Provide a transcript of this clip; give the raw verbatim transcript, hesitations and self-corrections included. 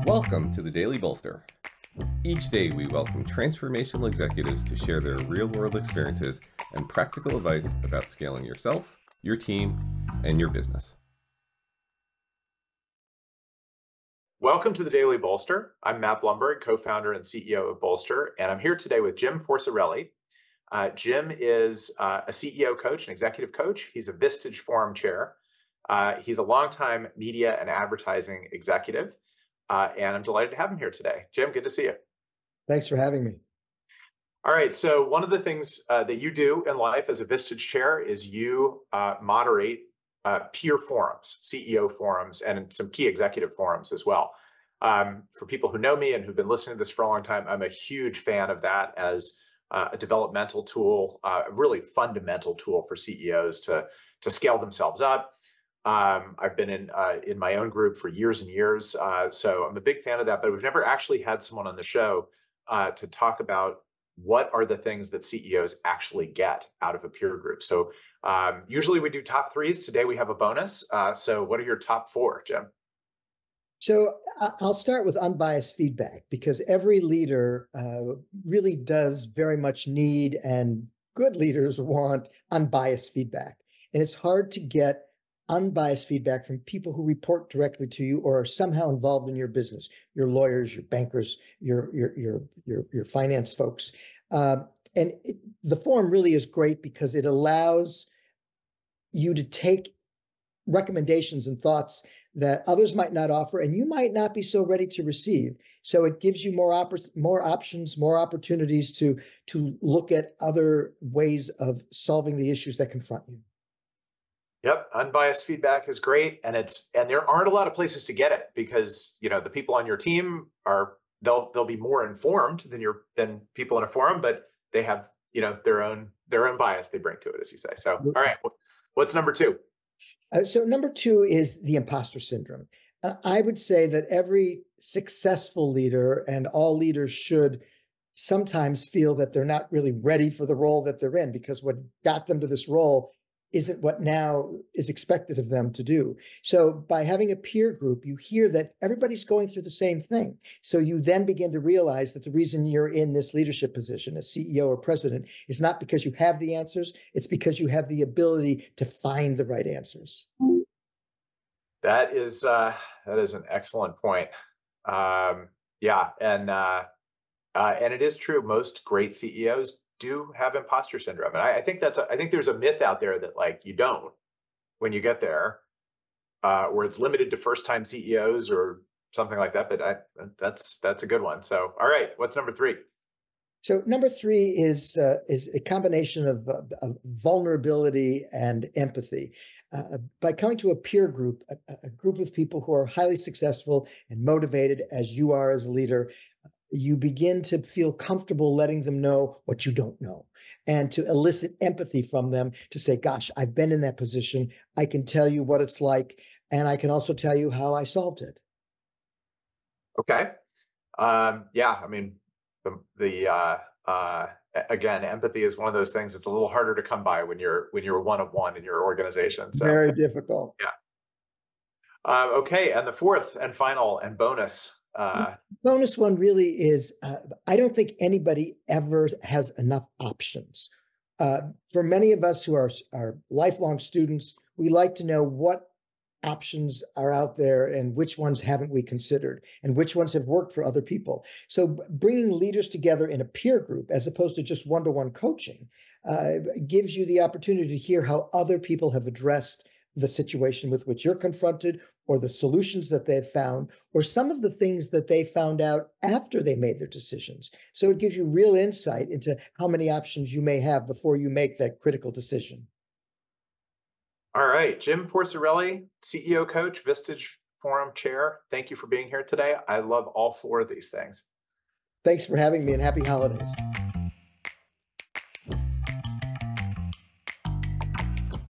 Welcome to the Daily Bolster. Each day we welcome transformational executives to share their real-world experiences and practical advice about scaling yourself, your team, and your business. Welcome to the Daily Bolster. I'm Matt Blumberg, co-founder and C E O of Bolster, and I'm here today with Jim Porcirelli. Uh, Jim is uh, a C E O coach, an executive coach. He's a Vistage Forum chair. Uh, he's a longtime media and advertising executive, uh, and I'm delighted to have him here today. Jim, good to see you. Thanks for having me. All right, so one of the things uh, that you do in life as a Vistage chair is you uh, moderate uh, peer forums, C E O forums, and some key executive forums as well. Um, for people who know me and who've been listening to this for a long time, I'm a huge fan of that as uh, a developmental tool, uh, a really fundamental tool for C E Os to, to scale themselves up. Um, I've been in uh, in my own group for years and years, uh, so I'm a big fan of that, but we've never actually had someone on the show uh, to talk about what are the things that C E Os actually get out of a peer group. So um, usually we do top threes. Today we have a bonus. Uh, so what are your top four, Jim? So I'll start with unbiased feedback, because every leader uh, really does very much need, and good leaders want, unbiased feedback. And it's hard to get unbiased feedback from people who report directly to you or are somehow involved in your business, your lawyers, your bankers, your your your your, your finance folks. Uh, and it, the forum really is great because it allows you to take recommendations and thoughts that others might not offer, and you might not be so ready to receive. So it gives you more op- more options, more opportunities to to look at other ways of solving the issues that confront you. Yep, unbiased feedback is great, and it's and there aren't a lot of places to get it because you know the people on your team are they'll they'll be more informed than your than people in a forum, but they have you know their own their own bias they bring to it, as you say. So, all right, what's number two? Uh, so number two is the imposter syndrome. Uh, I would say that every successful leader, and all leaders should sometimes feel that they're not really ready for the role that they're in, because what got them to this role isn't what now is expected of them to do. So by having a peer group, you hear that everybody's going through the same thing. So you then begin to realize that the reason you're in this leadership position as C E O or president is not because you have the answers, it's because you have the ability to find the right answers. That is uh, that is an excellent point. Um, yeah, and uh, uh, and it is true. Most great C E Os do have imposter syndrome, and I, I think that's a, I think there's a myth out there that like you don't when you get there, uh, where it's limited to first-time C E Os or something like that. But I, that's that's a good one. So, all right, what's number three? So number three is uh, is a combination of, uh, of vulnerability and empathy. Uh, by coming to a peer group, a, a group of people who are highly successful and motivated as you are as a leader, you begin to feel comfortable letting them know what you don't know, and to elicit empathy from them to say, gosh, I've been in that position. I can tell you what it's like, and I can also tell you how I solved it. Okay. Um, yeah, I mean, the, the uh, uh, again, empathy is one of those things that's a little harder to come by when you're when you're one of one in your organization. So very difficult. Yeah. Uh, okay, and the fourth and final and bonus. Uh, bonus one really is, uh, I don't think anybody ever has enough options. Uh, for many of us who are, are lifelong students, we like to know what options are out there and which ones haven't we considered and which ones have worked for other people. So bringing leaders together in a peer group as opposed to just one-to-one coaching uh, gives you the opportunity to hear how other people have addressed the situation with which you're confronted, or the solutions that they've found, or some of the things that they found out after they made their decisions. So it gives you real insight into how many options you may have before you make that critical decision. All right, Jim Porcirelli, C E O coach, Vistage Forum chair. Thank you for being here today. I love all four of these things. Thanks for having me, and happy holidays.